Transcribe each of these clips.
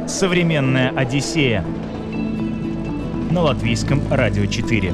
Современная Одиссея на Латвийском радио 4.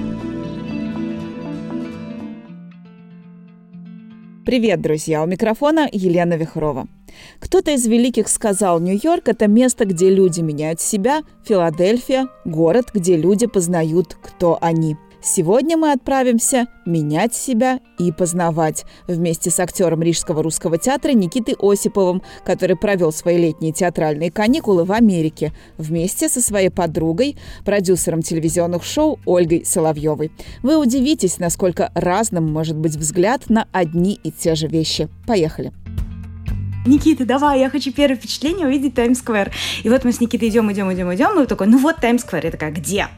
Привет, друзья! У микрофона Елена Вихрова. Кто-то из великих сказал, Нью-Йорк – это место, где люди меняют себя, Филадельфия – город, где люди познают, кто они. Сегодня мы отправимся менять себя и познавать вместе с актером Рижского русского театра Никитой Осиповым, который провел свои летние театральные каникулы в Америке вместе со своей подругой, продюсером телевизионных шоу Ольгой Соловьевой. Вы удивитесь, насколько разным может быть взгляд на одни и те же вещи. Поехали! Никита, давай, я хочу первое впечатление увидеть Таймс-сквер. И вот мы с Никитой идем, и такой, ну вот Таймс-сквер. Я такая, где?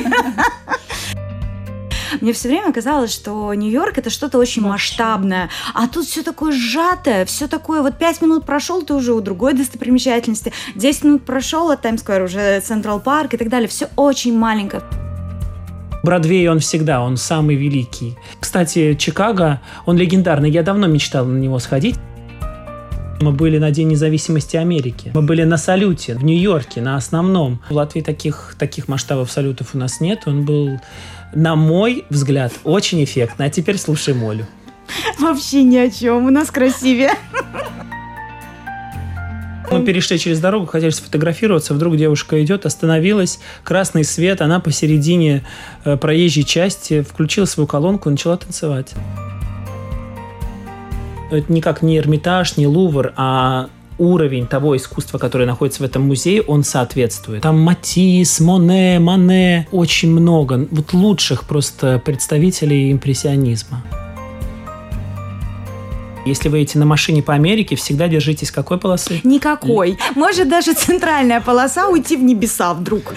Мне все время казалось, что Нью-Йорк – это что-то очень масштабное, а тут все такое сжатое, все такое, вот 5 минут прошел, ты уже у другой достопримечательности, 10 минут прошел от Таймс-сквер, уже Централ Парк и так далее, все очень маленькое. Бродвей, он всегда, он самый великий. Кстати, Чикаго, он легендарный, я давно мечтал на него сходить. Мы были на День независимости Америки. Мы были на салюте в Нью-Йорке, на основном. В Латвии таких масштабов салютов у нас нет. Он был, на мой взгляд, очень эффектный. А теперь слушаем Олю. Вообще ни о чем. У нас красивее. Мы перешли через дорогу, хотели сфотографироваться. Вдруг девушка идет, остановилась. Красный свет. Она посередине проезжей части включила свою колонку и начала танцевать. Это никак не Эрмитаж, не Лувр, а уровень того искусства, которое находится в этом музее, он соответствует. Там Матисс, Моне, Мане, очень много. Вот лучших просто представителей импрессионизма. Если вы едете на машине по Америке, всегда держитесь какой полосы? Никакой. Может даже центральная полоса уйти в небеса вдруг.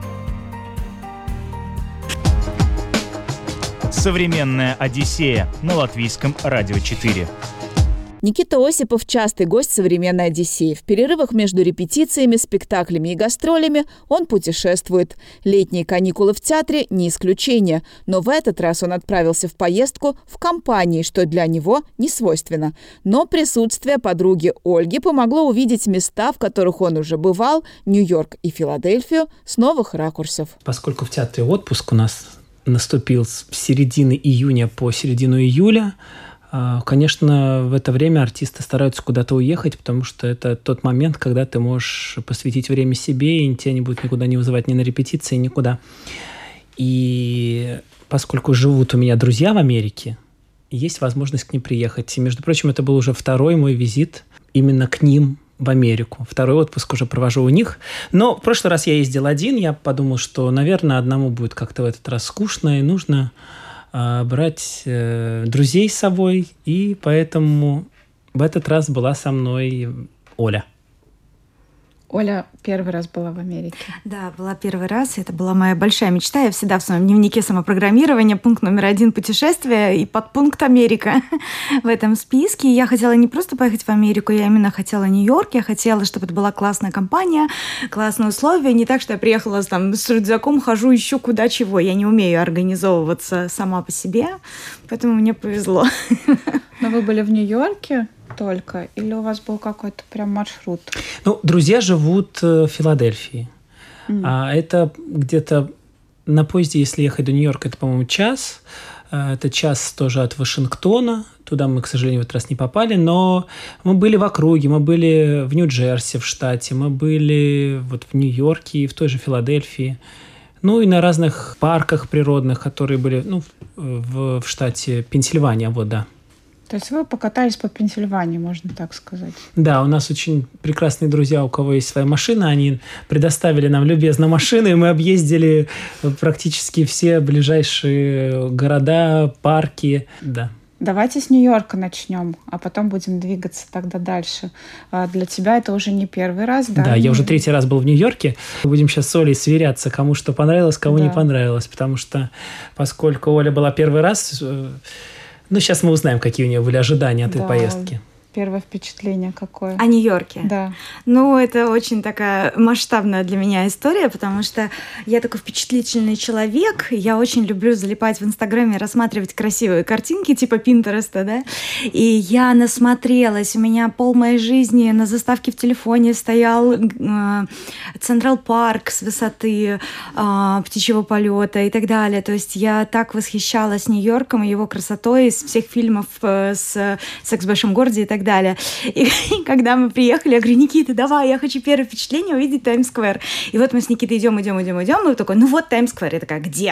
Современная Одиссея на Латвийском радио 4. Никита Осипов – частый гость «Современной Одиссеи». В перерывах между репетициями, спектаклями и гастролями он путешествует. Летние каникулы в театре – не исключение. Но в этот раз он отправился в поездку в компании, что для него не свойственно. Но присутствие подруги Ольги помогло увидеть места, в которых он уже бывал, Нью-Йорк и Филадельфию, с новых ракурсов. Поскольку в театре отпуск у нас наступил с середины июня по середину июля, конечно, в это время артисты стараются куда-то уехать, потому что это тот момент, когда ты можешь посвятить время себе, и тебя не будет никуда не вызывать ни на репетиции, никуда. И поскольку живут у меня друзья в Америке, есть возможность к ним приехать. И, между прочим, это был уже второй мой визит именно к ним в Америку. Второй отпуск уже провожу у них. Но в прошлый раз я ездил один, я подумал, что, наверное, одному будет как-то в этот раз скучно, и нужно брать друзей с собой, и поэтому в этот раз была со мной Оля. Оля первый раз была в Америке. Да, была первый раз. Это была моя большая мечта. Я всегда в своем дневнике самопрограммирования пункт номер 1 путешествие и подпункт Америка в этом списке. Я хотела не просто поехать в Америку, я именно хотела Нью-Йорк. Я хотела, чтобы это была классная компания, классные условия. Не так, что я приехала там, с рюкзаком, хожу еще куда чего. Я не умею организовываться сама по себе, поэтому мне повезло. Но вы были в Нью-Йорке только? Или у вас был какой-то прям маршрут? Ну, друзья живут в Филадельфии. А это где-то на поезде, если ехать до Нью-Йорка, это, по-моему, час. Это час тоже от Вашингтона. Туда мы, к сожалению, в этот раз не попали. Но мы были в округе, мы были в Нью-Джерси, в штате. Мы были вот в Нью-Йорке и в той же Филадельфии. Ну и на разных парках природных, которые были в штате Пенсильвания. Вот, да. То есть вы покатались по Пенсильвании, можно так сказать? Да, у нас очень прекрасные друзья, у кого есть своя машина. Они предоставили нам любезно машины, и мы объездили практически все ближайшие города, парки. Да. Давайте с Нью-Йорка начнем, а потом будем двигаться тогда дальше. Для тебя это уже не первый раз, да? Да, я уже 3-й раз был в Нью-Йорке. Будем сейчас с Олей сверяться, кому что понравилось, кому не понравилось. Потому что, поскольку Оля была первый раз... Ну, сейчас мы узнаем, какие у нее были ожидания от этой поездки. первое впечатление какое? О Нью-Йорке? Да. Ну, это очень такая масштабная для меня история, потому что я такой впечатлительный человек. Я очень люблю залипать в Инстаграме, рассматривать красивые картинки типа Пинтереста, да. И я насмотрелась. У меня пол моей жизни на заставке в телефоне стоял Централ Парк с высоты птичьего полета и так далее. То есть я так восхищалась Нью-Йорком и его красотой из всех фильмов с «Секс в большом городе» и так далее. И когда мы приехали, я говорю: Никита, давай, я хочу первое впечатление увидеть Таймс-сквер. И вот мы с Никитой идем, и такой: ну вот Таймс-сквер. Я такая: где?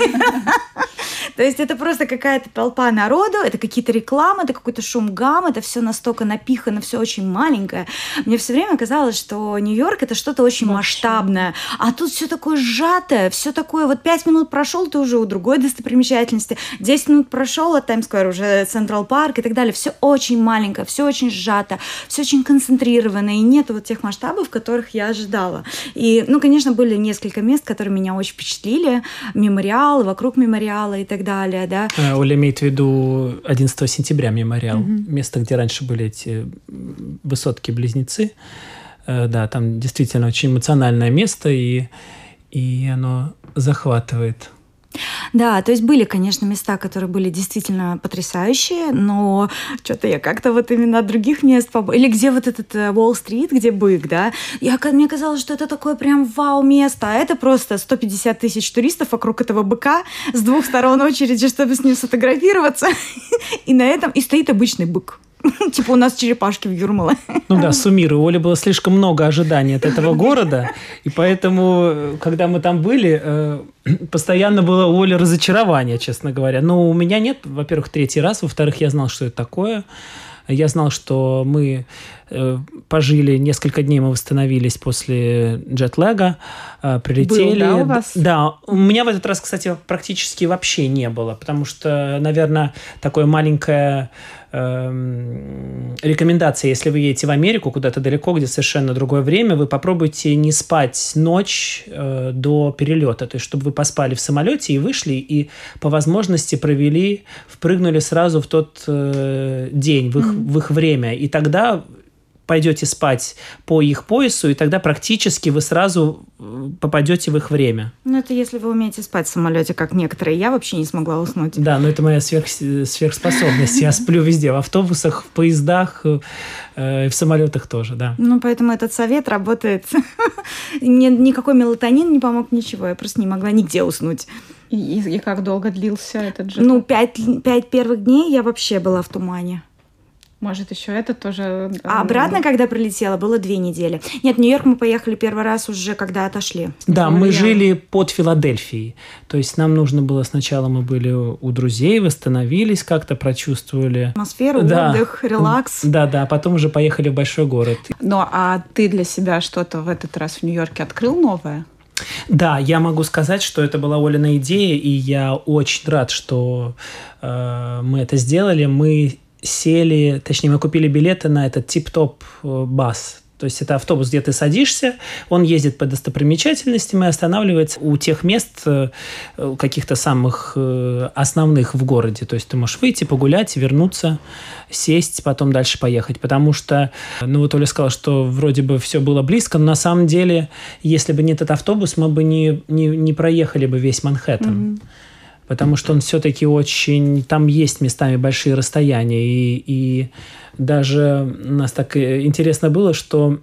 То есть это просто какая-то толпа народу, это какие-то рекламы, это какой-то шум гам, это все настолько напихано, все очень маленькое. Мне все время казалось, что Нью-Йорк — это что-то очень масштабное, а тут все такое сжатое, все такое, вот 5 минут прошел, ты уже у другой достопримечательности, 10 минут прошел от Таймс-сквер, уже Централ Парк и так далее. Все очень маленькое, все очень сжато, все очень концентрировано, и нет вот тех масштабов, которых я ожидала. И, ну, конечно, были несколько мест, которые меня очень впечатлили. Мемориал, вокруг мемориала и так далее, да. Оля имеет в виду 11 сентября мемориал. Место, где раньше были эти высотки-близнецы. Да, там действительно очень эмоциональное место, и оно захватывает. Да, то есть были, конечно, места, которые были действительно потрясающие, но что-то я как-то вот именно от других мест... Или где вот этот Уолл-стрит, где бык, да? Мне казалось, что это такое прям вау-место, а это просто 150 тысяч туристов вокруг этого быка, с двух сторон очереди, чтобы с ним сфотографироваться, и на этом и стоит обычный бык. Типа у нас черепашки в Юрмале. Ну да, суммирую. У Оли было слишком много ожиданий от этого города, и поэтому, когда мы там были, постоянно было у Оли разочарование, честно говоря. Но у меня нет, во-первых, третий раз, во-вторых, я знал, что это такое. Я знал, что мы пожили несколько дней, мы восстановились после джетлага, прилетели. Был, да, у вас? Да, у меня в этот раз, кстати, практически вообще не было, потому что, наверное, такое маленькое... рекомендация, если вы едете в Америку куда-то далеко, где совершенно другое время, вы попробуйте не спать ночь до перелета, то есть чтобы вы поспали в самолете и вышли, и по возможности впрыгнули сразу в тот день, в их время, и тогда пойдете спать по их поясу, и тогда практически вы сразу попадете в их время. Ну, это если вы умеете спать в самолете, как некоторые. Я вообще не смогла уснуть. Да, но это моя сверхспособность. Я сплю везде, в автобусах, в поездах, в самолетах тоже, да. Ну, поэтому этот совет работает. Мне никакой мелатонин не помог, ничего. Я просто не могла нигде уснуть. И как долго длился этот же? Ну, 5 первых дней я вообще была в тумане. Может, еще это тоже... А обратно, когда прилетела, было 2 недели. Нет, в Нью-Йорк мы поехали первый раз уже, когда отошли. Да, мы жили под Филадельфией. То есть нам нужно было сначала, мы были у друзей, восстановились, как-то прочувствовали... Атмосферу, да. Отдых, релакс. Да, а потом уже поехали в большой город. Ну, а ты для себя что-то в этот раз в Нью-Йорке открыл новое? Да, я могу сказать, что это была Олина идея, и я очень рад, что мы это сделали. Мы купили билеты на этот тип-топ бас. То есть это автобус, где ты садишься, он ездит по достопримечательностям и останавливается у тех мест каких-то самых основных в городе. То есть ты можешь выйти, погулять, вернуться, сесть, потом дальше поехать. Потому что, вот Оля сказала, что вроде бы все было близко, но на самом деле, если бы не этот автобус, мы бы не проехали бы весь Манхэттен. Mm-hmm. Потому что он все-таки очень... Там есть местами большие расстояния. И даже у нас так интересно было, что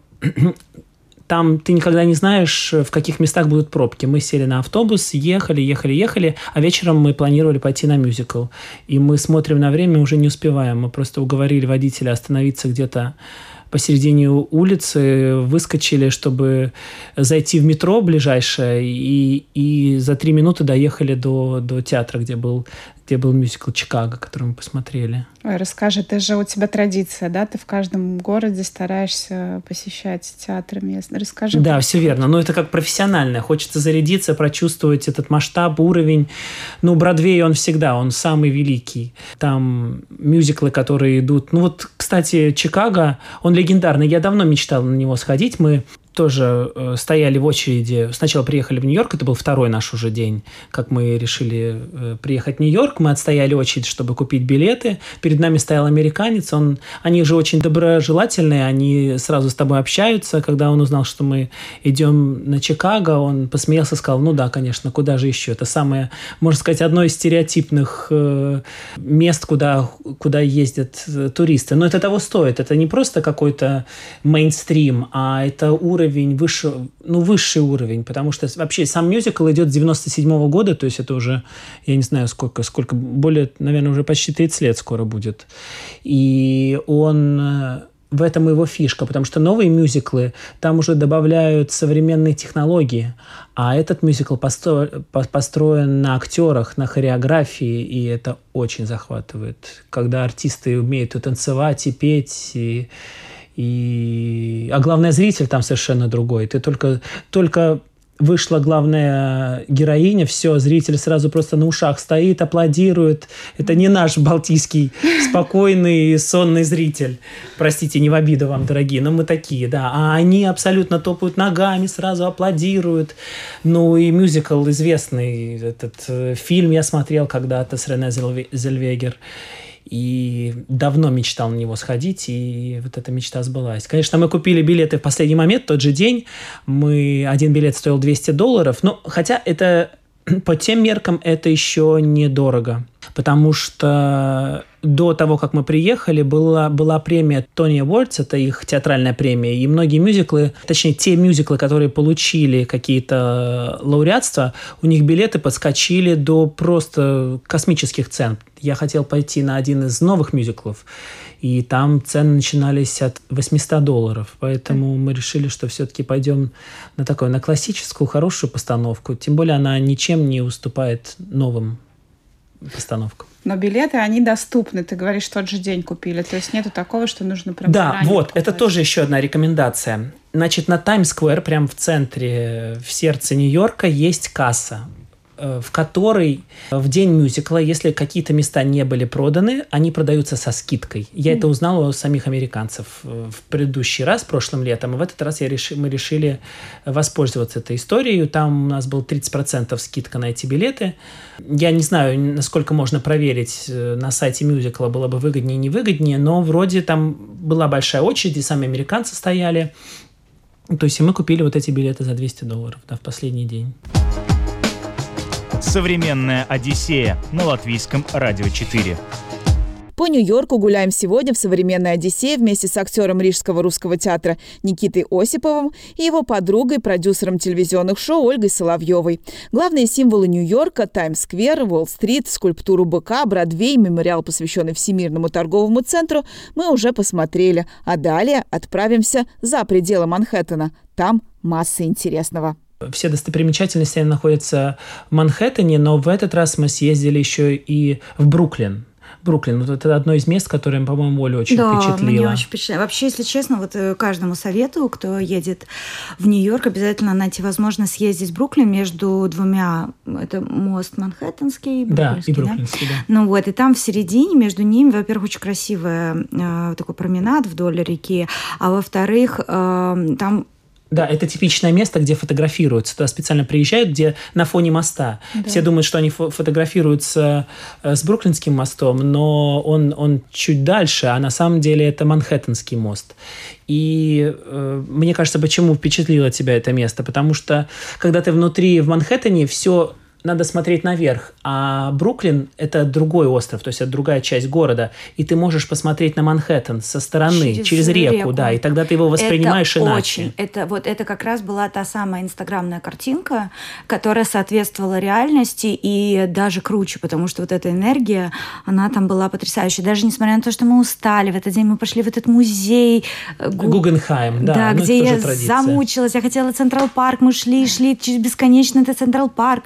там ты никогда не знаешь, в каких местах будут пробки. Мы сели на автобус, ехали, а вечером мы планировали пойти на мюзикл. И мы смотрим на время, уже не успеваем. Мы просто уговорили водителя остановиться где-то посередине улицы, выскочили, чтобы зайти в метро ближайшее, и за 3 минуты доехали до театра, где был мюзикл «Чикаго», который мы посмотрели. Ой, расскажи, это же у тебя традиция, да? Ты в каждом городе стараешься посещать театры местные. Расскажи. Да, все верно. Но это как профессионально. Хочется зарядиться, прочувствовать этот масштаб, уровень. Бродвей, он самый великий. Там мюзиклы, которые идут... кстати, «Чикаго», он легендарный. Я давно мечтал на него сходить. Мы тоже стояли в очереди. Сначала приехали в Нью-Йорк, это был второй наш уже день, как мы решили приехать в Нью-Йорк. Мы отстояли очередь, чтобы купить билеты. Перед нами стоял американец. Они же очень доброжелательные, они сразу с тобой общаются. Когда он узнал, что мы идем на Чикаго, он посмеялся и сказал: ну да, конечно, куда же еще? Это самое, можно сказать, одно из стереотипных мест, куда ездят туристы. Но это того стоит. Это не просто какой-то мейнстрим, а это уровень высший уровень, потому что вообще сам мюзикл идет с 97 года, то есть это уже, я не знаю, сколько, более, наверное, уже почти 30 лет скоро будет. И в этом его фишка, потому что новые мюзиклы, там уже добавляют современные технологии, а этот мюзикл построен на актерах, на хореографии, и это очень захватывает, когда артисты умеют и танцевать, и петь, а главное, зритель там совершенно другой. Ты только вышла главная героиня, все, зритель сразу просто на ушах стоит, аплодирует. Это не наш балтийский спокойный, сонный зритель. Простите, не в обиду вам, дорогие, но мы такие, да. А они абсолютно топают ногами, сразу аплодируют. Ну и мюзикл известный. Этот фильм я смотрел когда-то с Рене Зельвегер. И давно мечтал на него сходить, и вот эта мечта сбылась. Конечно, мы купили билеты в последний момент, тот же день. Один билет стоил $200, но хотя это по тем меркам это еще недорого, потому что до того, как мы приехали, была премия Tony Awards, это их театральная премия, и многие мюзиклы, точнее, те мюзиклы, которые получили какие-то лауреатства, у них билеты подскочили до просто космических цен. Я хотел пойти на один из новых мюзиклов, и там цены начинались от $800, поэтому мы решили, что все-таки пойдем на классическую, хорошую постановку, тем более она ничем не уступает новым постановкам. Но билеты, они доступны. Ты говоришь, тот же день купили. То есть нету такого, что нужно прям заранее покупать. Это тоже еще одна рекомендация. Значит, на Таймс-сквер, прямо в центре, в сердце Нью-Йорка, есть касса, в которой в день мюзикла, если какие-то места не были проданы, они продаются со скидкой. Я это узнала у самих американцев в предыдущий раз, прошлым летом, и в этот раз мы решили воспользоваться этой историей. Там у нас был 30% скидка на эти билеты. Я не знаю, насколько можно проверить на сайте мюзикла, было бы выгоднее, невыгоднее, но вроде там была большая очередь, и сами американцы стояли. То есть мы купили вот эти билеты за $200, да, в последний день. Современная Одиссея на Латвийском радио 4. По Нью-Йорку гуляем сегодня в «Современной Одиссее» вместе с актером Рижского русского театра Никитой Осиповым и его подругой, продюсером телевизионных шоу Ольгой Соловьевой. Главные символы Нью-Йорка – Таймс-сквер, Уолл-стрит, скульптуру быка, Бродвей, мемориал, посвященный Всемирному торговому центру, мы уже посмотрели. А далее отправимся за пределы Манхэттена. Там масса интересного. Все достопримечательности находятся в Манхэттене, но в этот раз мы съездили еще и в Бруклин. Вот это одно из мест, которое, по-моему, Оля очень впечатлило. Да, меня очень впечатлило. Вообще, если честно, вот каждому советую, кто едет в Нью-Йорк, обязательно найти возможность съездить в Бруклин между двумя. Это мост Манхэттенский, Бруклинский, да, и Бруклинский, да. Ну вот, и там в середине, между ними, во-первых, очень красивый такой променад вдоль реки, а во-вторых, там... Да, это типичное место, где фотографируются. Туда специально приезжают, где на фоне моста. Да. Все думают, что они фотографируются с Бруклинским мостом, но он чуть дальше, а на самом деле это Манхэттенский мост. И мне кажется, почему впечатлило тебя это место? Потому что, когда ты внутри в Манхэттене, все... надо смотреть наверх, а Бруклин – это другой остров, то есть это другая часть города, и ты можешь посмотреть на Манхэттен со стороны, через реку, да, и тогда ты его воспринимаешь это иначе. Это как раз была та самая инстаграмная картинка, которая соответствовала реальности и даже круче, потому что вот эта энергия, она там была потрясающая. Даже несмотря на то, что мы устали, в этот день мы пошли в этот музей. Гугенхайм, да. Где я замучилась, я хотела Централ Парк, мы шли через бесконечно этот Централ Парк.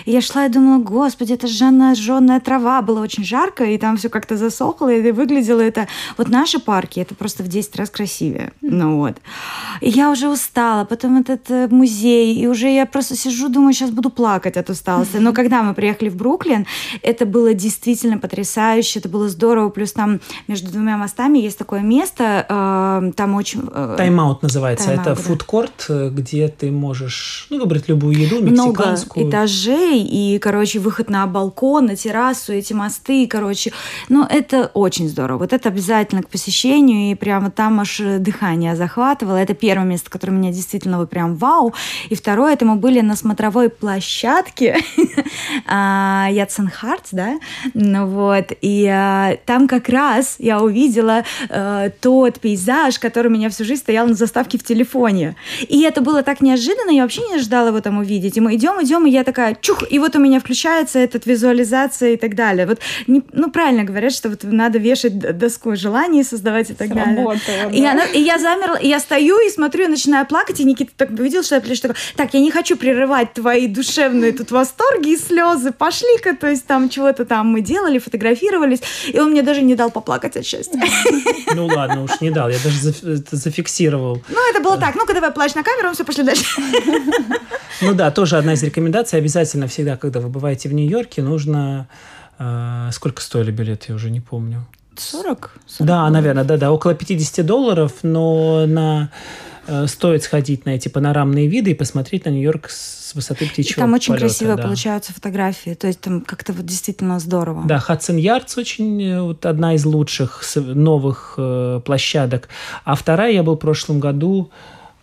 И я шла и думала, господи, это жженая трава, было очень жарко, и там все как-то засохло, и выглядело это... Вот наши парки, это просто в 10 раз красивее. Ну вот. И я уже устала, потом этот музей, и уже я просто сижу, думаю, сейчас буду плакать от усталости. Но когда мы приехали в Бруклин, это было действительно потрясающе, это было здорово, плюс там между двумя мостами есть такое место, там очень... Тайм-аут называется. Это фудкорт, где ты можешь выбрать любую еду, мексиканскую. Много этажей, и, короче, выход на балкон, на террасу, эти мосты, короче. Ну, это очень здорово. Вот это обязательно к посещению, и прямо там аж дыхание захватывало. Это первое место, которое меня действительно прям вау. И второе, это мы были на смотровой площадке Ятсенхартс, да? Ну вот. И там как раз я увидела тот пейзаж, который у меня всю жизнь стоял на заставке в телефоне. И это было так неожиданно, я вообще не ожидала его там увидеть. И мы идем, и я такая, чух, и вот у меня включается эта визуализация и так далее. Вот, правильно говорят, что вот надо вешать доску желаний, создавать и так далее. Да? И я замерла, и я стою и смотрю, и начинаю плакать, и Никита так увидел, что я плечу, такой, так, я не хочу прерывать твои душевные тут восторги и слезы, пошли-ка, то есть там чего-то там мы делали, фотографировались, и он мне даже не дал поплакать от счастья. Ну ладно, уж не дал, я даже зафиксировал. Ну это было так, ну-ка давай плачь на камеру, все, пошли дальше. Ну да, тоже одна из рекомендаций, обязательно всегда, когда вы бываете в Нью-Йорке, нужно... Сколько стоили билеты, я уже не помню. 40? Да, наверное, да, около $50, но стоит сходить на эти панорамные виды и посмотреть на Нью-Йорк с высоты птичьего полета. Там очень красивые получаются фотографии, то есть там как-то вот действительно здорово. Да, Хадсон Ярдс очень вот одна из лучших новых площадок. А вторая, я был в прошлом году,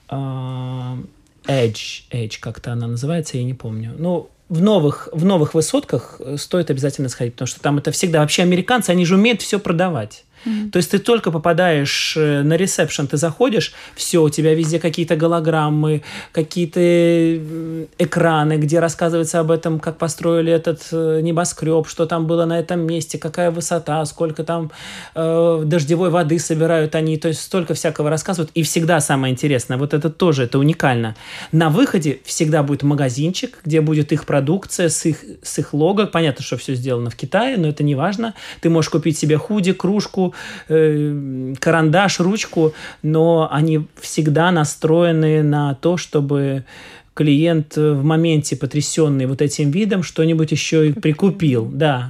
Edge как-то она называется, я не помню. Ну, в новых высотках стоит обязательно сходить, потому что там это всегда... Вообще американцы, они же умеют все продавать. То есть ты только попадаешь на ресепшн, ты заходишь, все, у тебя везде какие-то голограммы, какие-то экраны, где рассказывается об этом, как построили этот небоскреб, что там было на этом месте, какая высота, сколько там дождевой воды собирают они, то есть столько всякого рассказывают. И всегда самое интересное, вот это тоже, это уникально. На выходе всегда будет магазинчик, где будет их продукция с их лого. Понятно, что все сделано в Китае, но это не важно. Ты можешь купить себе худи, кружку, карандаш, ручку, но они всегда настроены на то, чтобы клиент в моменте, потрясенный вот этим видом, что-нибудь еще и прикупил. Да,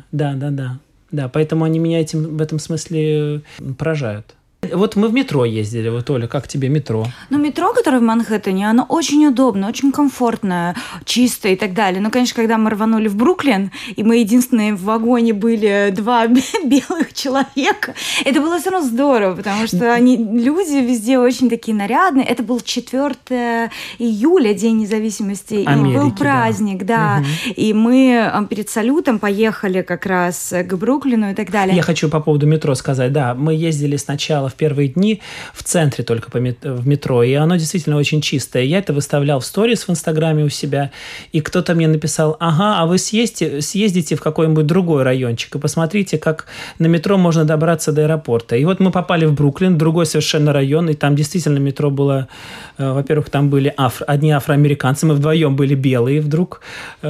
поэтому они меня в этом смысле поражают. Вот мы в метро ездили. Вот, Оля, как тебе метро? Ну, метро, которое в Манхэттене, оно очень удобно, очень комфортное, чистое и так далее. Но, конечно, когда мы рванули в Бруклин, и мы единственные в вагоне были 2 белых человека, это было все равно здорово, потому что люди везде очень такие нарядные. Это был 4 июля, День независимости, Америки, и был праздник, да. Угу. И мы перед салютом поехали как раз к Бруклину и так далее. Я хочу по поводу метро сказать. Да, мы ездили сначала в первые дни в центре только в метро, и оно действительно очень чистое. Я это выставлял в сторис в Инстаграме у себя, и кто-то мне написал, ага, а вы съездите в какой-нибудь другой райончик и посмотрите, как на метро можно добраться до аэропорта. И вот мы попали в Бруклин, другой совершенно район, и там действительно метро было, во-первых, там были одни афроамериканцы, мы вдвоем были белые вдруг.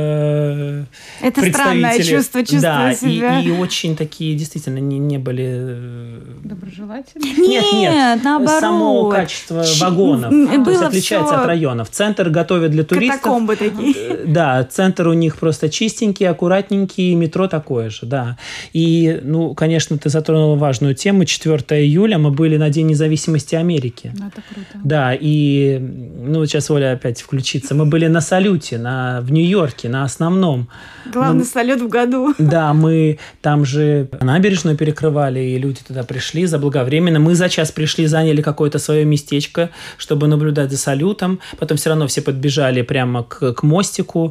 Это странное чувство да, себя. И очень такие действительно не были... Доброжелательные? Нет, наоборот. Само качество вагонов то есть отличается от районов. Центр готовят для туристов. Катакомбы такие. Да, центр у них просто чистенький, аккуратненький, метро такое же, да. И, конечно, ты затронула важную тему. 4 июля мы были на День независимости Америки. Это круто. Да, и, сейчас Оля опять включится. Мы были на салюте в Нью-Йорке, на основном. Главный салют в году. Да, мы там же набережную перекрывали, и люди туда пришли заблаговременно. Мы за час пришли, заняли какое-то свое местечко, чтобы наблюдать за салютом. Потом все равно все подбежали прямо к мостику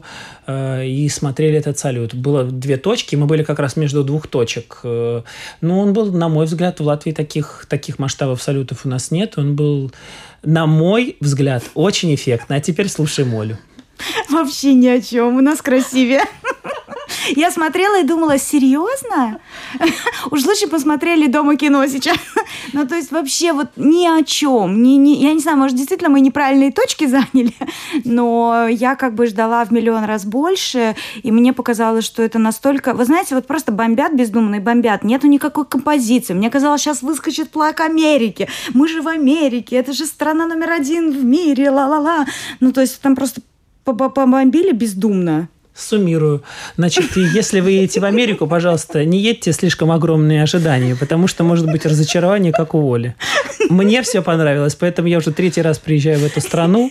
и смотрели этот салют. Было 2 точки, мы были как раз между 2 точек. Он был, на мой взгляд, в Латвии таких масштабов салютов у нас нет. Он был, на мой взгляд, очень эффектный. А теперь слушаем Олю. Вообще ни о чем. У нас красивее. Я смотрела и думала, серьезно? Уж лучше посмотрели дома кино сейчас. Ну, то есть вообще вот ни о чем. Я не знаю, может, действительно мы неправильные точки заняли, но я как бы ждала в миллион раз больше, и мне показалось, что это настолько... Вы знаете, вот просто бомбят бездумно и бомбят. Нету никакой композиции. Мне казалось, сейчас выскочит флаг Америки. Мы же в Америке. Это же страна номер 1 в мире. Ла-ла-ла. Ну, то есть там просто побомбили бездумно. Суммирую. Значит, если вы едете в Америку, пожалуйста, не едьте слишком огромные ожидания, потому что может быть разочарование, как у Оли. Мне все понравилось, поэтому я уже 3-й раз приезжаю в эту страну.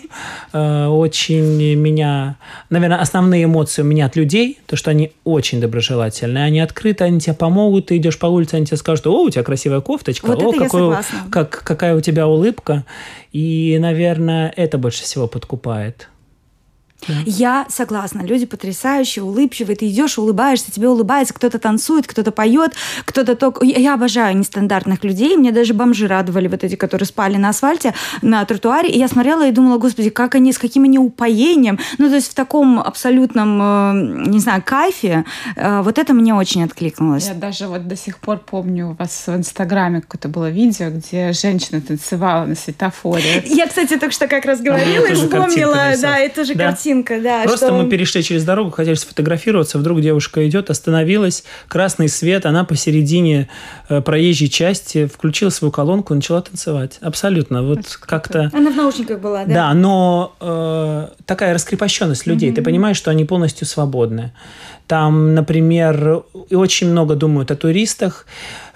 Очень меня... Наверное, основные эмоции у меня от людей, то, что они очень доброжелательные, они открыты, они тебе помогут, ты идешь по улице, они тебе скажут, о, у тебя красивая кофточка, вот о, какая у тебя улыбка. И, наверное, это больше всего подкупает. Да. Я согласна. Люди потрясающие, улыбчивые. Ты идешь, улыбаешься, тебе улыбается, кто-то танцует, кто-то поет, кто-то только... Я обожаю нестандартных людей. Мне даже бомжи радовали, вот эти, которые спали на асфальте, на тротуаре. И я смотрела и думала, господи, как они, с каким они упоением. Ну, то есть в таком абсолютном, не знаю, кайфе. Вот это мне очень откликнулось. Я даже вот до сих пор помню, у вас в Инстаграме какое-то было видео, где женщина танцевала на светофоре. Я, кстати, только что как раз говорила и вспомнила. Да, это же картинка. Да, просто мы перешли через дорогу, хотели сфотографироваться, вдруг девушка идет, остановилась, красный свет, она посередине проезжей части включила свою колонку и начала танцевать. Абсолютно. Вот как-то... Она в наушниках была, да? Да, но такая раскрепощенность людей. Ты понимаешь, что они полностью свободны. Там, например, и очень много думают о туристах.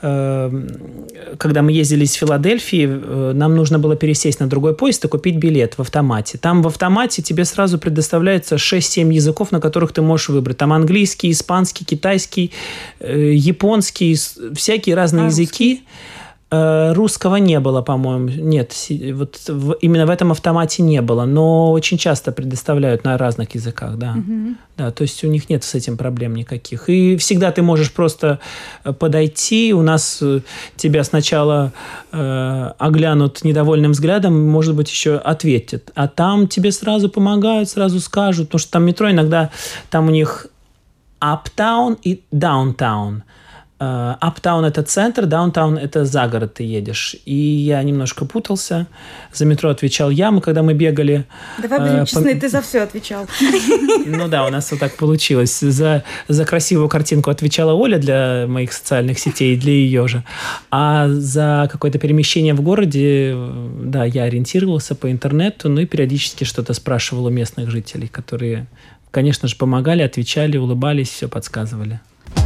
Когда мы ездили из Филадельфии, нам нужно было пересесть на другой поезд и купить билет в автомате. Там в автомате тебе сразу предоставляется 6-7 языков, на которых ты можешь выбрать. Там английский, испанский, китайский, японский, всякие разные языки. Русского не было, по-моему. Нет, вот именно в этом автомате не было. Но очень часто предоставляют на разных языках, да. Да, то есть у них нет с этим проблем никаких. И всегда ты можешь просто подойти. У нас тебя сначала оглянут недовольным взглядом, может быть, еще ответят. А там тебе сразу помогают, сразу скажут. Потому что там метро иногда, там у них uptown и downtown. Аптаун – это центр, даунтаун – это за город ты едешь. И я немножко путался. За метро отвечал я, когда мы бегали. Давай будем честны, ты за все отвечал. Ну да, у нас вот так получилось. За красивую картинку отвечала Оля для моих социальных сетей, для ее же. А за какое-то перемещение в городе, да, я ориентировался по интернету, ну и периодически что-то спрашивал у местных жителей, которые, конечно же, помогали, отвечали, улыбались, все подсказывали.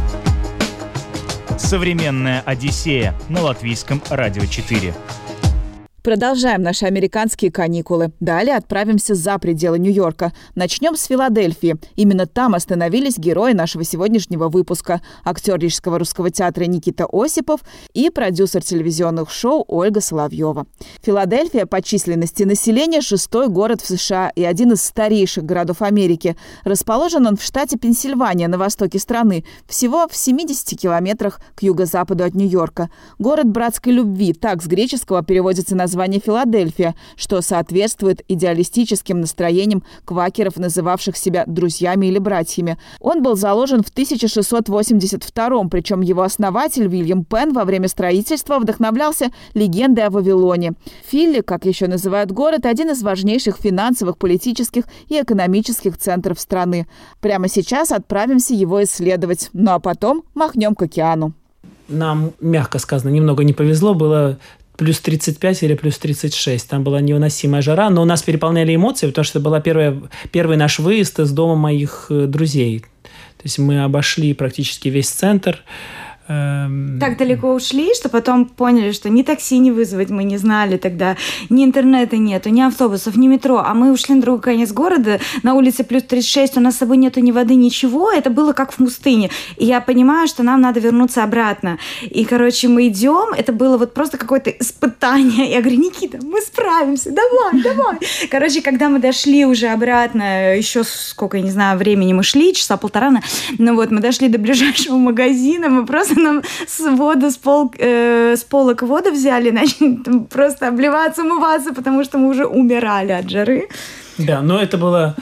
Современная Одиссея на Латвийском радио 4. Продолжаем наши американские каникулы. Далее отправимся за пределы Нью-Йорка. Начнем с Филадельфии. Именно там остановились герои нашего сегодняшнего выпуска. Актер Рижского русского театра Никита Осипов и продюсер телевизионных шоу Ольга Соловьева. Филадельфия по численности населения 6-й город в США и один из старейших городов Америки. Расположен он в штате Пенсильвания на востоке страны, всего в 70 километрах к юго-западу от Нью-Йорка. Город братской любви, так с греческого переводится название Филадельфия, что соответствует идеалистическим настроениям квакеров, называвших себя друзьями или братьями. Он был заложен в 1682-м, причем его основатель Вильям Пенн во время строительства вдохновлялся легендой о Вавилоне. Филли, как еще называют город, один из важнейших финансовых, политических и экономических центров страны. Прямо сейчас отправимся его исследовать, ну а потом махнем к океану. Нам, мягко сказано, немного не повезло, было плюс 35 или плюс 36. Там была невыносимая жара, но у нас переполняли эмоции, потому что это был первый наш выезд из дома моих друзей. То есть мы обошли практически весь центр. Так далеко ушли, что потом поняли, что ни такси не вызвать мы не знали тогда, ни интернета нету, ни автобусов, ни метро. А мы ушли на другой конец города, на улице плюс 36, у нас с собой нету ни воды, ничего. Это было как в пустыне. И я понимаю, что нам надо вернуться обратно. И, короче, мы идем, это было вот просто какое-то испытание. Я говорю, Никита, мы справимся, давай. Короче, когда мы дошли уже обратно, еще сколько, я не знаю, времени мы шли, часа полтора, ну вот, мы дошли до ближайшего магазина, мы просто нам с полок воду взяли, начали просто обливаться, умываться, потому что мы уже умирали от жары. Да, но это было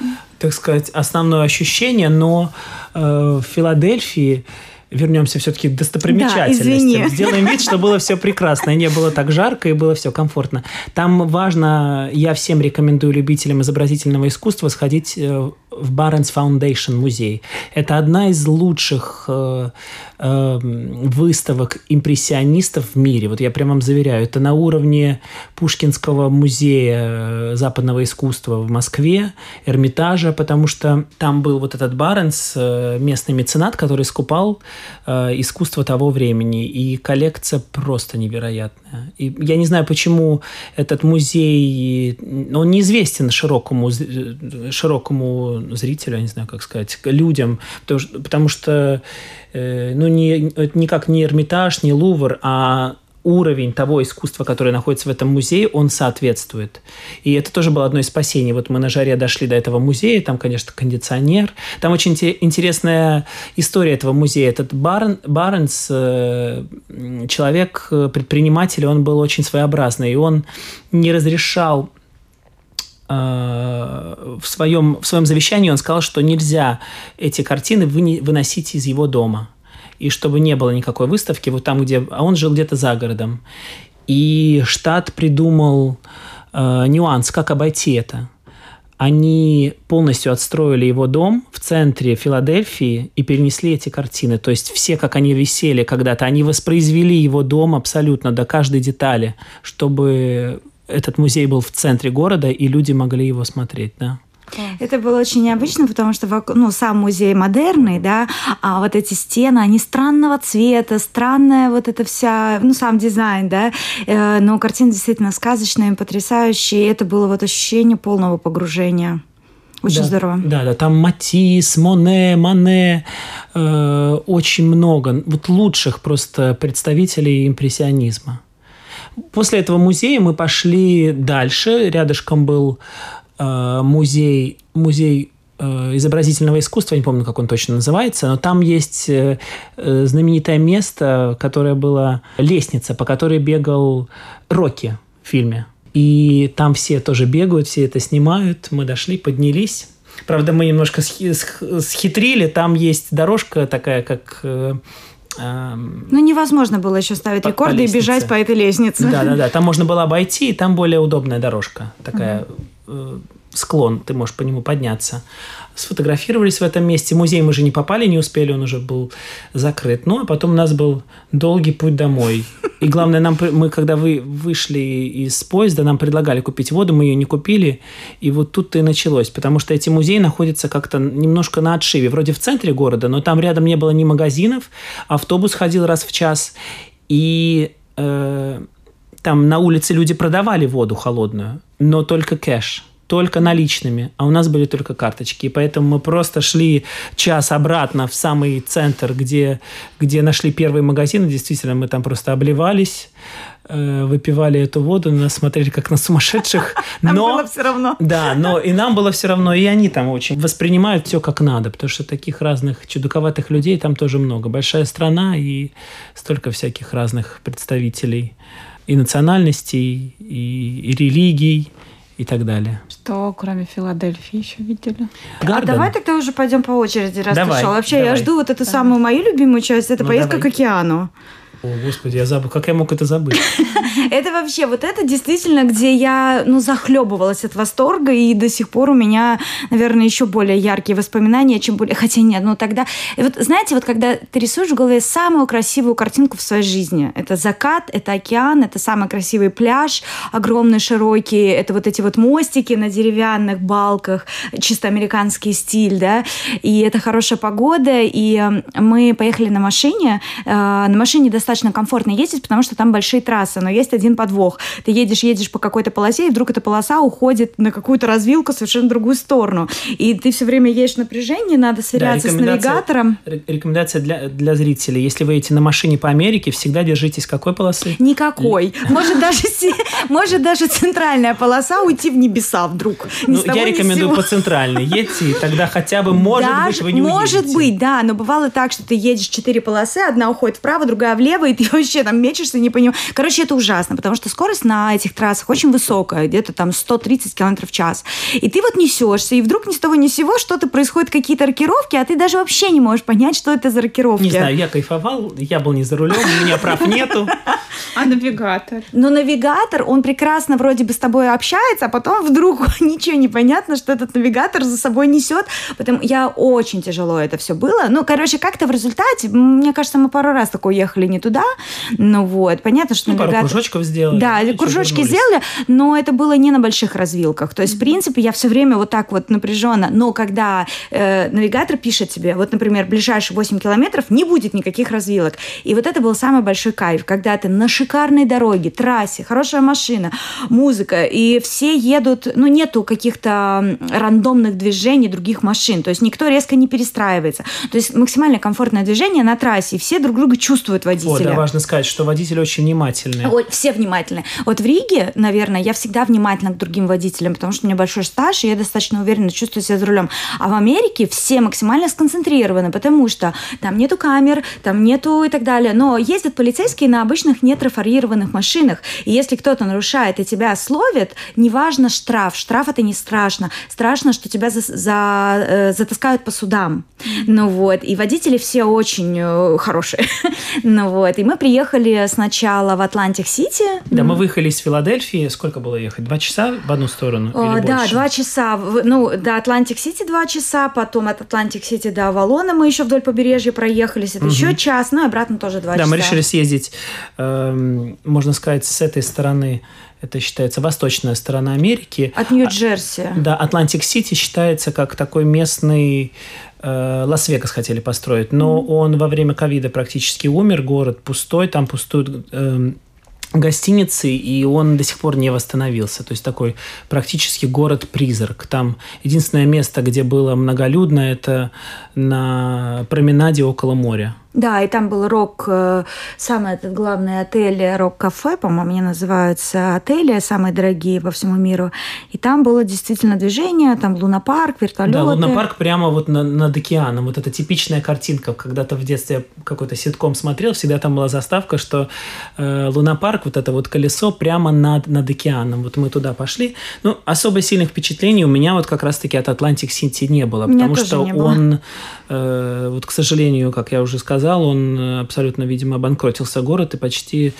так сказать, основное ощущение, но в Филадельфии вернемся все-таки к достопримечательностям. Сделаем вид, что было все прекрасно, и не было так жарко, и было все комфортно. Там важно, я всем рекомендую любителям изобразительного искусства сходить в Баренц Фаундейшн музей. Это одна из лучших выставок импрессионистов в мире. Вот я прям вам заверяю, это на уровне Пушкинского музея западного искусства в Москве, Эрмитажа, потому что там был вот этот Баренц, местный меценат, который скупал искусство того времени, и коллекция просто невероятная. И я не знаю, почему этот музей, он неизвестен широкому зрителю, я не знаю, как сказать, людям, потому что никак не Эрмитаж, не Лувр, а уровень того искусства, которое находится в этом музее, он соответствует. И это тоже было одно из спасений. Вот мы на жаре дошли до этого музея, там, конечно, кондиционер. Там очень интересная история этого музея. Этот Баренц, человек, предприниматель, он был очень своеобразный, и он не разрешал в своем завещании он сказал, что нельзя эти картины выносить из его дома. И чтобы не было никакой выставки, вот там, а он жил где-то за городом. И штат придумал нюанс, как обойти это. Они полностью отстроили его дом в центре Филадельфии и перенесли эти картины. То есть все, как они висели когда-то, они воспроизвели его дом абсолютно до каждой детали, чтобы этот музей был в центре города, и люди могли его смотреть, да. Это было очень необычно, потому что сам музей модерный, да, а вот эти стены, они странного цвета, странная вот эта вся, сам дизайн, да, но картины действительно сказочные, потрясающие, и это было вот ощущение полного погружения. Очень здорово. Да, там Матисс, Мане, очень много, вот лучших просто представителей импрессионизма. После этого музея мы пошли дальше. Рядышком был музей изобразительного искусства, не помню, как он точно называется, но там есть знаменитое место, которое было лестница, по которой бегал Рокки в фильме. И там все тоже бегают, все это снимают. Мы дошли, поднялись. Правда, мы немножко схитрили. Там есть дорожка такая, как... невозможно было еще ставить рекорды и бежать по этой лестнице. Да. Там можно было обойти, и там более удобная дорожка. Такая склон, ты можешь по нему подняться. Сфотографировались в этом месте. В музей мы же не попали, не успели, он уже был закрыт. А потом у нас был долгий путь домой. И главное, мы когда вышли из поезда, нам предлагали купить воду, мы ее не купили. И вот тут-то и началось. Потому что эти музеи находятся как-то немножко на отшибе. Вроде в центре города, но там рядом не было ни магазинов. Автобус ходил раз в час. И там на улице люди продавали воду холодную, но только кэш. Только наличными, а у нас были только карточки. И поэтому мы просто шли час обратно в самый центр, где нашли первый магазин. Действительно, мы там просто обливались, выпивали эту воду, нас смотрели как на сумасшедших. Нам было все равно. Да, но и нам было все равно, и они там очень воспринимают все как надо, потому что таких разных чудаковатых людей там тоже много. Большая страна и столько всяких разных представителей и национальностей, и религий, и так далее. Что, кроме Филадельфии, еще видели? А давай тогда уже пойдем по очереди, раз ты шел. Вообще, я жду вот эту самую мою любимую часть, это поездка к океану. О, Господи, я забыл. Как я мог это забыть? Это вообще, вот это действительно, где я, захлебывалась от восторга, и до сих пор у меня, наверное, еще более яркие воспоминания, чем более... Хотя нет, тогда... И вот, знаете, вот когда ты рисуешь в голове самую красивую картинку в своей жизни, это закат, это океан, это самый красивый пляж, огромный, широкий, это вот эти вот мостики на деревянных балках, чисто американский стиль, да, и это хорошая погода, и мы поехали на машине. На машине достаточно комфортно ездить, потому что там большие трассы, но есть один подвох. Ты едешь по какой-то полосе, и вдруг эта полоса уходит на какую-то развилку в совершенно другую сторону. И ты все время едешь в напряжении, надо сверяться с навигатором. Рекомендация для зрителей. Если вы едете на машине по Америке, всегда держитесь какой полосы? Никакой. Может даже центральная полоса уйти в небеса вдруг. Я рекомендую по центральной. Едьте, и тогда хотя бы, может быть, вы не уедете. Может быть, да, но бывало так, что ты едешь 4 полосы, одна уходит вправо, другая влево, налево, и ты вообще там мечешься, не понимаешь. Короче, это ужасно, потому что скорость на этих трассах очень высокая, где-то там 130 км в час. И ты вот несешься, и вдруг ни с того ни с сего что-то происходит, какие-то рокировки, а ты даже вообще не можешь понять, что это за рокировки. Не знаю, я кайфовал, я был не за рулем, у меня прав нету. А навигатор? Но навигатор, он прекрасно вроде бы с тобой общается, а потом вдруг ничего не понятно, что этот навигатор за собой несет. Потому я очень тяжело это все было. Ну, короче, как-то в результате, мне кажется, мы пару раз такое ехали не туда. Ну вот, понятно, что навигатор... Пару кружочков сделали. Да, кружочки сделали, но это было не на больших развилках. То есть, в принципе, я все время вот так вот напряженно. Но когда навигатор пишет тебе, вот, например, ближайшие 8 километров не будет никаких развилок. И вот это был самый большой кайф, когда ты на шикарной дороге, трассе, хорошая машина, музыка, и все едут, ну, нету каких-то рандомных движений других машин, то есть никто резко не перестраивается. То есть максимально комфортное движение на трассе, и все друг друга чувствуют водителя. Вот, да, важно сказать, что водители очень внимательные. Ой, все внимательны. Вот в Риге, наверное, я всегда внимательна к другим водителям, потому что у меня большой стаж, и я достаточно уверенно чувствую себя за рулем. А в Америке все максимально сконцентрированы, потому что там нету камер, там нету и так далее. Но ездят полицейские на обычных нетрафарированных машинах. И если кто-то нарушает и тебя словят, неважно штраф. Штраф это не страшно. Страшно, что тебя затаскают по судам. Ну вот. И водители все очень хорошие. Ну вот. И мы приехали сначала в Атлантик-Сити. Да, мы выехали из Филадельфии. Сколько было ехать? 2 часа в одну сторону или да, больше? 2 часа. Ну, до Атлантик-Сити 2 часа, потом от Атлантик-Сити до Авалона мы еще вдоль побережья проехались. Это еще час, ну и обратно тоже 2 часа. Да, мы решили съездить, можно сказать, с этой стороны. Это считается восточная сторона Америки. От Нью-Джерси. Да, Атлантик-Сити считается как такой местный... Лас-Вегас хотели построить, но он во время ковида практически умер, город пустой, там пустуют гостиницы, и он до сих пор не восстановился. То есть такой практически город-призрак. Там единственное место, где было многолюдно, это на променаде около моря. Да, и там был самый этот главный отель, Рок-кафе, по-моему, они называются отели, самые дорогие по всему миру. И там было действительно движение, там лунопарк, вертолеты. Да, лунопарк прямо вот над океаном. Вот это типичная картинка. Когда-то в детстве какой-то ситком смотрел, всегда там была заставка, что лунопарк, вот это вот колесо прямо над океаном. Вот мы туда пошли. Ну, особо сильных впечатлений у меня вот как раз-таки от Атлантик-Сити не было, потому что он, вот, к сожалению, как я уже сказал, он абсолютно, видимо, обанкротился город и почти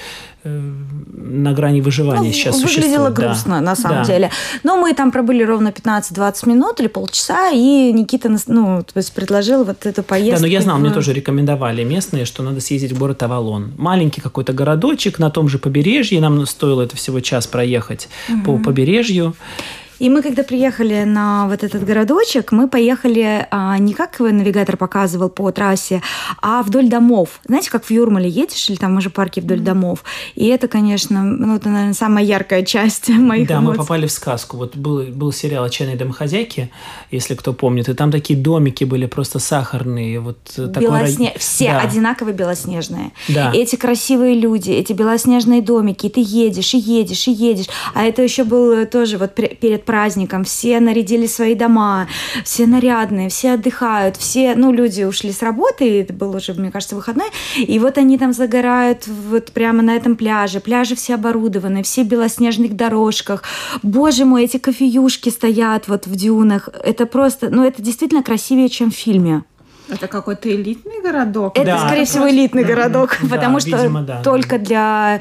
на грани выживания сейчас существует. Выглядело грустно, на самом деле. Но мы там пробыли ровно 15-20 минут или полчаса, и Никита то есть предложил вот эту поездку. Да, но я знал, мне тоже рекомендовали местные, что надо съездить в город Авалон. Маленький какой-то городочек на том же побережье, нам стоило это всего час проехать по побережью. И мы, когда приехали на вот этот городочек, мы поехали не как навигатор показывал по трассе, а вдоль домов. Знаете, как в Юрмале едешь, или там уже парки вдоль домов. И это, конечно, это, наверное, самая яркая часть моих эмоций. Мы попали в сказку. Вот был сериал «Отчаянные домохозяйки», если кто помнит, и там такие домики были просто сахарные. Вот Все одинаково белоснежные. Да. И эти красивые люди, эти белоснежные домики, и ты едешь, и едешь, и едешь. А это еще был тоже вот перед праздником, все нарядили свои дома, все нарядные, все отдыхают, все, люди ушли с работы, это был уже, мне кажется, выходной, и вот они там загорают вот прямо на этом пляже. Пляжи все оборудованы, все в белоснежных дорожках. Боже мой, эти кофеюшки стоят вот в дюнах. Это просто, это действительно красивее, чем в фильме. Это какой-то элитный городок? Это, скорее всего, элитный городок, потому что видимо, только для...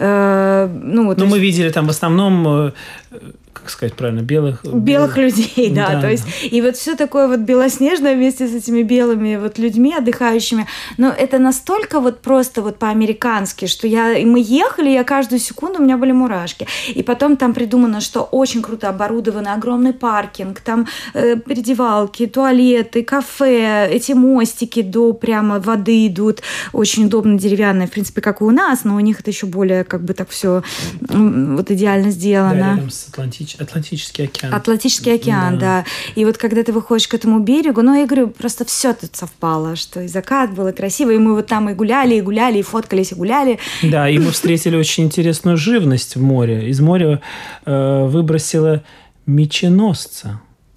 мы видели там в основном... как сказать правильно, белых людей, да. То есть, и вот все такое вот белоснежное вместе с этими белыми вот людьми, отдыхающими. Но это настолько вот просто вот по-американски, что мы ехали, я каждую секунду, у меня были мурашки. И потом там придумано, что очень круто оборудованный огромный паркинг, там переодевалки, туалеты, кафе, эти мостики до прямо воды идут, очень удобно, деревянные, в принципе, как и у нас, но у них это еще более как бы так все вот идеально сделано. Да, рядом с Атлантический океан. Атлантический океан, да. И вот когда ты выходишь к этому берегу, я говорю, просто все тут совпало, что и закат был, и красиво, и мы вот там и гуляли, и фоткались, и гуляли. Да, и мы встретили очень интересную живность в море. Из моря выбросило меченосца.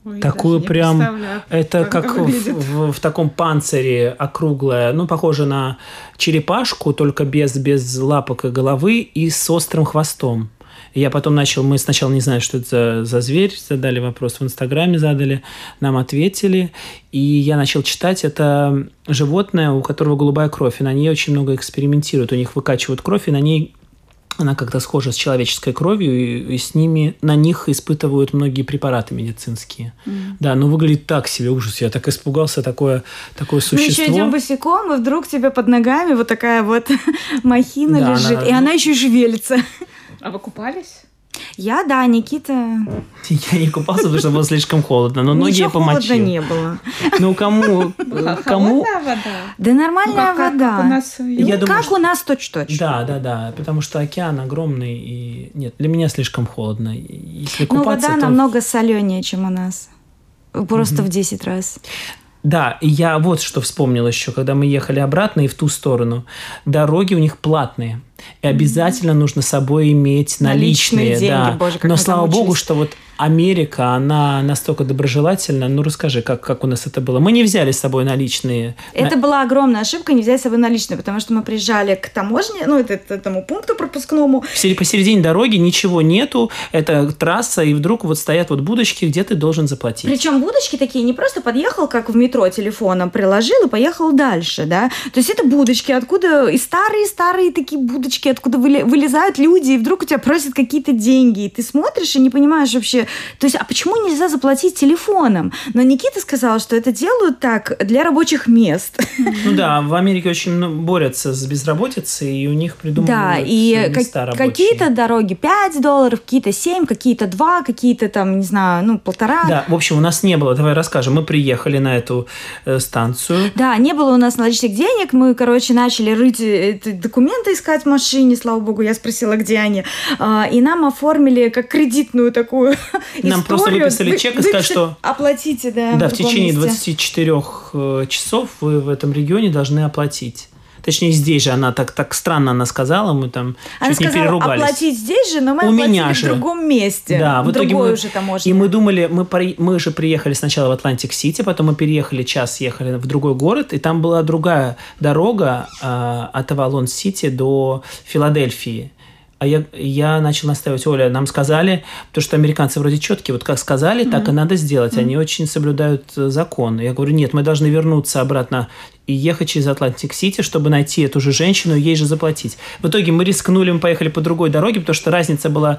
Ой, такую даже не прям, представляю, это как выглядит. в таком панцире округлое, ну, похоже на черепашку, только без лапок и головы и с острым хвостом. И я потом мы сначала не знали, что это за зверь, задали вопрос в Инстаграме, задали, нам ответили, и я начал читать, это животное, у которого голубая кровь, и на ней очень много экспериментируют, у них выкачивают кровь, и на ней она как-то схожа с человеческой кровью, и на них испытывают многие препараты медицинские. Да, но выглядит так себе, ужас. Я так испугался, такое существо. Мы еще идем босиком, и вдруг тебе под ногами вот такая вот махина Да, лежит, и она еще и шевелится. А вы купались? Да, Никита... Я не купался, потому что было слишком холодно, но ноги я Ничего холодно помочил. не было. Ну, кому? Холодная вода? Да нормальная вода. Как у нас... Я думаю, Как у нас точь-точь. Да, потому что океан огромный, и нет, для меня слишком холодно. Если Ну, купаться, вода то... намного соленее, чем у нас. Просто в 10 раз. Да, и я вот что вспомнил еще, когда мы ехали обратно и в ту сторону. Дороги у них платные. И обязательно нужно с собой иметь наличные. Наличные деньги, да. боже, как Но мы слава замучились. богу, что вот Америка, она настолько доброжелательна. Ну, расскажи, как у нас это было. Мы не взяли с собой наличные. Это была огромная ошибка не взять с собой наличные, потому что мы приезжали к таможне, этому пункту пропускному. Посередине дороги ничего нету, это трасса, и вдруг вот стоят вот будочки, где ты должен заплатить. Причем будочки такие, не просто подъехал, как в метро, телефоном приложил и поехал дальше, да. То есть это будочки, откуда и старые такие будочки, откуда вылезают люди, и вдруг у тебя просят какие-то деньги, и ты смотришь и не понимаешь вообще, то есть, а почему нельзя заплатить телефоном? Но Никита сказал, что это делают так для рабочих мест. Ну да, в Америке очень борются с безработицей, и у них придумывают Да, и места рабочие. какие-то дороги $5, какие-то 7, какие-то 2, какие-то там, не знаю, 1,5. Да, в общем, у нас не было, давай расскажем, мы приехали на эту станцию. Да, не было у нас наличных денег, мы, начали рыть документы, искать в машине, слава богу, я спросила, где они, и нам оформили как кредитную такую Нам историю. просто выписали чек и сказали, что... Оплатите, да. Да, в другом течение месте. 24 часов вы в этом регионе должны оплатить. Точнее, здесь же она так странно она сказала, мы там Она чуть не сказала, переругались. оплатить здесь же, но мы У меня оплатили же. в другом месте. Да, в итоге другой мы, уже таможня. и мы думали, мы же приехали сначала в Атлантик-Сити, потом мы переехали час, ехали в другой город, и там была другая дорога от Авалон-Сити до Филадельфии. А я начал настаивать, Оля, нам сказали, потому что американцы вроде четкие, вот как сказали, так и надо сделать. Они очень соблюдают закон. Я говорю, нет, мы должны вернуться обратно и ехать через Атлантик-Сити, чтобы найти эту же женщину и ей же заплатить. В итоге мы рискнули, мы поехали по другой дороге, потому что разница была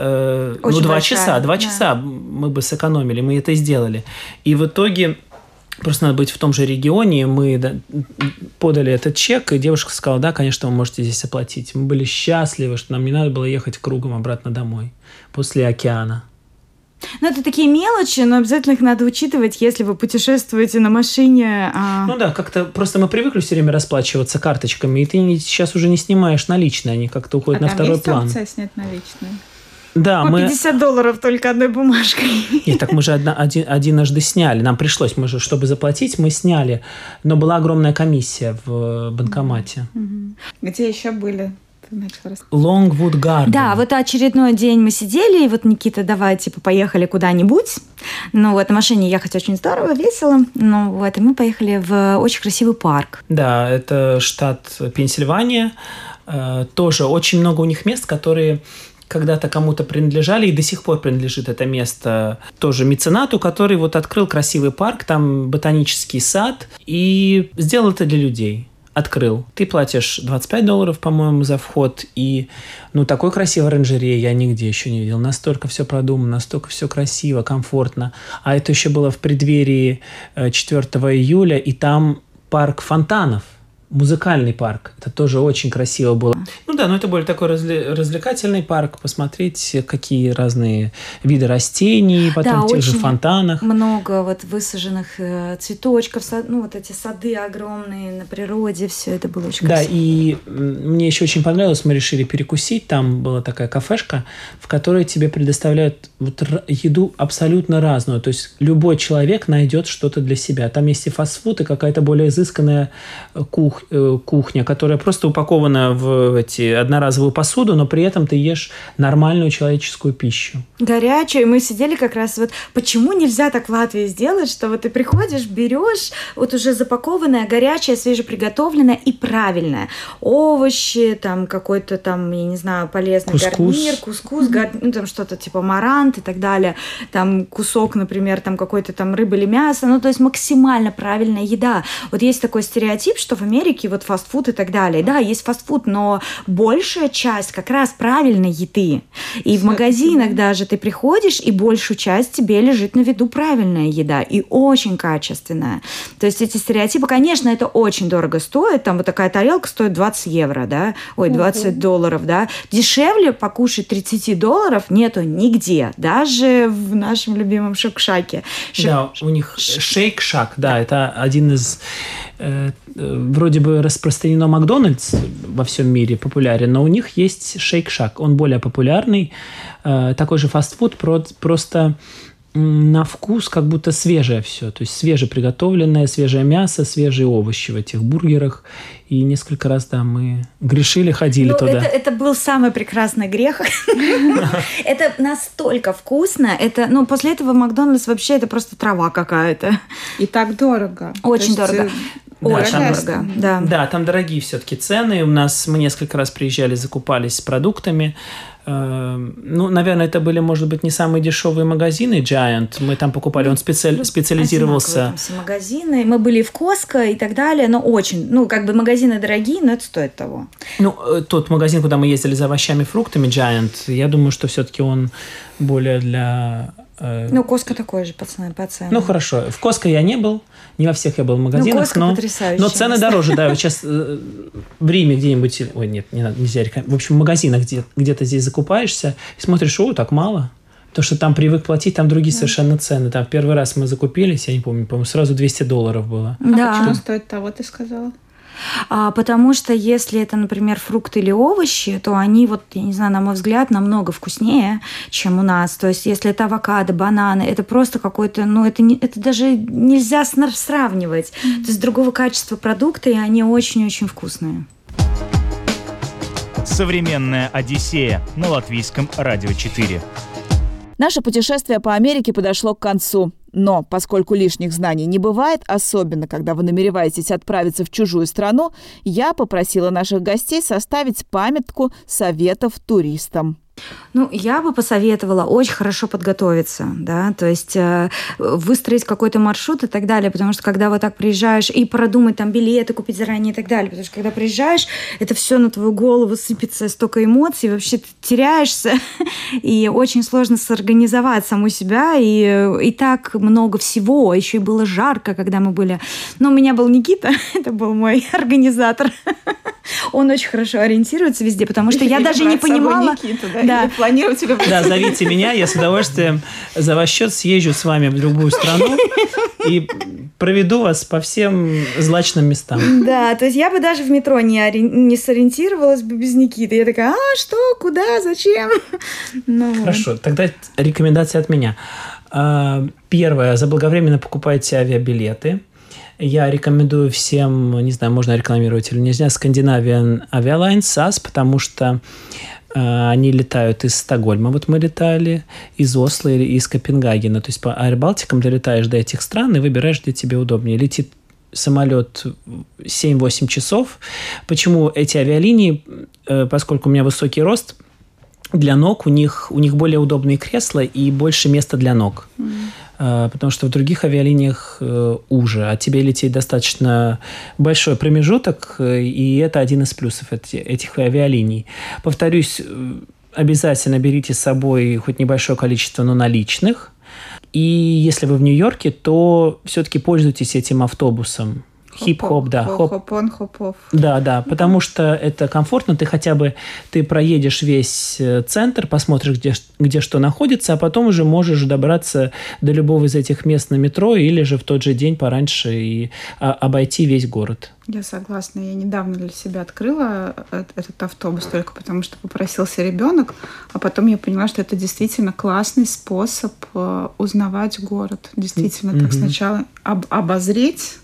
2 часа. 2 часа мы бы сэкономили, мы это и сделали. И в итоге... Просто надо быть в том же регионе. Мы подали этот чек, и девушка сказала, да, конечно, вы можете здесь оплатить. Мы были счастливы, что нам не надо было ехать кругом обратно домой после океана. Это такие мелочи, но обязательно их надо учитывать, если вы путешествуете на машине. Ну да, как-то просто мы привыкли все время расплачиваться карточками, и ты сейчас уже не снимаешь наличные, они как-то уходят на второй план. Там есть опция снять наличные? Да, По $50 только одной бумажкой. Нет, так мы же однажды сняли. Нам пришлось, мы же, чтобы заплатить, мы сняли. Но была огромная комиссия в банкомате. Где еще были? Ты начал рассказывать. Longwood Garden. Да, вот очередной день мы сидели, и вот Никита, давай, поехали куда-нибудь. На машине ехать очень здорово, весело. И мы поехали в очень красивый парк. Да, это штат Пенсильвания. Тоже очень много у них мест, которые... когда-то кому-то принадлежали, и до сих пор принадлежит это место тоже меценату, который вот открыл красивый парк, там ботанический сад, и сделал это для людей. Открыл. Ты платишь $25, по-моему, за вход, и такой красивой оранжереи я нигде еще не видел. Настолько все продумано, настолько все красиво, комфортно. А это еще было в преддверии 4 июля, и там парк фонтанов. Музыкальный парк. Это тоже очень красиво было. Это более такой развлекательный парк. Посмотреть, какие разные виды растений, потом в тех же фонтанах. Много высаженных цветочков, эти сады огромные на природе. Все это было очень красиво. Да, и мне еще очень понравилось, мы решили перекусить. Там была такая кафешка, в которой тебе предоставляют еду абсолютно разную. То есть любой человек найдет что-то для себя. Там есть и фастфуд, и какая-то более изысканная кухня. кухня, которая просто упакована в эти одноразовую посуду, но при этом ты ешь нормальную человеческую пищу. Горячую. И мы сидели как раз вот, почему нельзя так в Латвии сделать, что вот ты приходишь, берешь вот уже запакованное, горячее, свежеприготовленное и правильное. Овощи, там какой-то там, я не знаю, полезный гарнир, кускус, ну там что-то типа марант и так далее. Там кусок, например, там какой-то там рыбы или мясо. Ну, то есть максимально правильная еда. Вот есть такой стереотип, что в Америке вот фастфуд и так далее. Да, есть фастфуд, но большая часть как раз правильной еды. И в магазинах даже ты приходишь, и большую часть тебе лежит на виду правильная еда. И очень качественная. То есть эти стереотипы, конечно, это очень дорого стоит. Там вот такая тарелка стоит 20 евро, да? Ой, 20 долларов, да? Дешевле покушать $30 нету нигде. Даже в нашем любимом Шак-Шаке. Да, у них Шейк-Шак, да, это один из вроде бы распространено Макдональдс во всем мире, популярен, но у них есть Шейк-Шак, он более популярный, такой же фастфуд, просто на вкус как будто свежее все, то есть свежеприготовленное, свежее мясо, свежие овощи в этих бургерах. И несколько раз, да, мы грешили, ходили туда. Это был самый прекрасный грех. Это настолько вкусно. После этого Макдональдс вообще это просто трава какая-то. И так дорого. Очень дорого. Очень дорого, да. Да, там дорогие все-таки цены. Мы несколько раз приезжали, закупались с продуктами. Наверное, это были, может быть, не самые дешевые магазины Giant. Мы там покупали, он специализировался. Все магазины. Мы были в Costco и так далее, но очень, магазины дорогие, но это стоит того. Тот магазин, куда мы ездили за овощами, фруктами, Giant, я думаю, что все-таки он более для... Costco такой же по ценам. Хорошо. В Costco я не был, не во всех я был в магазинах, но цены дороже. Да, сейчас в Риме где-нибудь... Ой, нет, нельзя рекомендовать. В общем, в магазинах где-то здесь закупаешься и смотришь, так мало. Потому что там привык платить, там другие совершенно цены. Там первый раз мы закупились, я не помню, по-моему, сразу $200 было. Да. Почему стоит того, ты сказала? Потому что если это, например, фрукты или овощи, то они, я не знаю, на мой взгляд, намного вкуснее, чем у нас. То есть если это авокадо, бананы, это просто какой-то, это даже нельзя сравнивать. То есть другого качества продукты, и они очень-очень вкусные. Современная Одиссея на Латвийском радио 4. Наше путешествие по Америке подошло к концу. Но поскольку лишних знаний не бывает, особенно когда вы намереваетесь отправиться в чужую страну, я попросила наших гостей составить памятку советов туристам. Я бы посоветовала очень хорошо подготовиться, да, то есть выстроить какой-то маршрут и так далее, потому что когда вот так приезжаешь и продумать там билеты, купить заранее и так далее, потому что когда приезжаешь, это все на твою голову сыпется, столько эмоций, вообще ты теряешься, и очень сложно сорганизовать саму себя, и так много всего, еще и было жарко, когда мы были. Но у меня был Никита, это был мой организатор. Он очень хорошо ориентируется везде, потому что я даже не понимала... Никиту, да? Планировать или... Да, зовите меня, я с удовольствием за ваш счет съезжу с вами в другую страну и проведу вас по всем злачным местам. Да, то есть я бы даже в метро не сориентировалась бы без Никиты. Я такая, что, куда, зачем? Хорошо, тогда рекомендация от меня. Первое, заблаговременно покупайте авиабилеты. Я рекомендую всем, не знаю, можно рекламировать или нельзя, Scandinavian Avialines, SAS, потому что они летают из Стокгольма. Вот мы летали из Осло или из Копенгагена. То есть по Аэробалтикам долетаешь до этих стран и выбираешь, где тебе удобнее. Летит самолет 7-8 часов. Почему эти авиалинии? Поскольку у меня высокий рост, для ног у них более удобные кресла и больше места для ног. Потому что в других авиалиниях уже, а тебе лететь достаточно большой промежуток, и это один из плюсов этих авиалиний. Повторюсь, обязательно берите с собой хоть небольшое количество, но наличных. И если вы в Нью-Йорке, то все-таки пользуйтесь этим автобусом. Хип-хоп, да. Хоп-он, хоп-офф. Да, потому что это комфортно. Ты проедешь весь центр, посмотришь, где что находится, а потом уже можешь добраться до любого из этих мест на метро или же в тот же день пораньше и обойти весь город. Я согласна. Я недавно для себя открыла этот автобус только потому, что попросился ребенок, а потом я поняла, что это действительно классный способ узнавать город. Действительно, так сначала обозреть,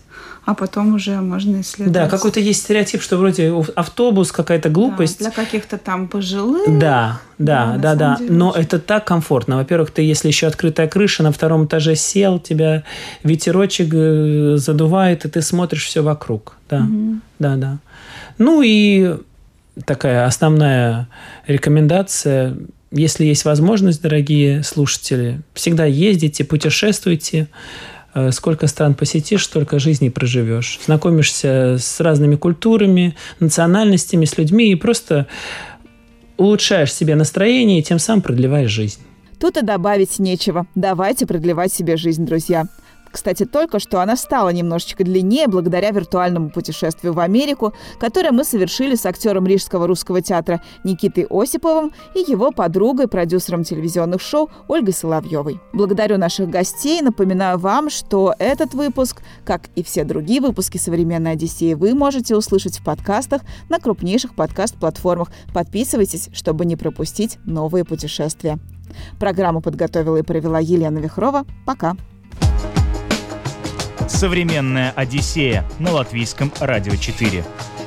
а потом уже можно исследовать. Да, какой-то есть стереотип, что вроде автобус, какая-то глупость. Да, для каких-то там пожилых. Да. Но это так комфортно. Во-первых, ты, если еще открытая крыша, на 2 этаже сел, тебя ветерочек задувает, и ты смотришь все вокруг. Да, да. Ну и такая основная рекомендация. Если есть возможность, дорогие слушатели, всегда ездите, путешествуйте. Сколько стран посетишь, столько жизней проживешь. Знакомишься с разными культурами, национальностями, с людьми и просто улучшаешь себе настроение и тем самым продлеваешь жизнь. Тут и добавить нечего. Давайте продлевать себе жизнь, друзья. Кстати, только что она стала немножечко длиннее благодаря виртуальному путешествию в Америку, которое мы совершили с актером Рижского русского театра Никитой Осиповым и его подругой, продюсером телевизионных шоу Ольгой Соловьевой. Благодарю наших гостей. Напоминаю вам, что этот выпуск, как и все другие выпуски «Современной Одиссеи», вы можете услышать в подкастах на крупнейших подкаст-платформах. Подписывайтесь, чтобы не пропустить новые путешествия. Программу подготовила и провела Елена Вихрова. Пока! «Современная Одиссея» на Латвийском радио 4.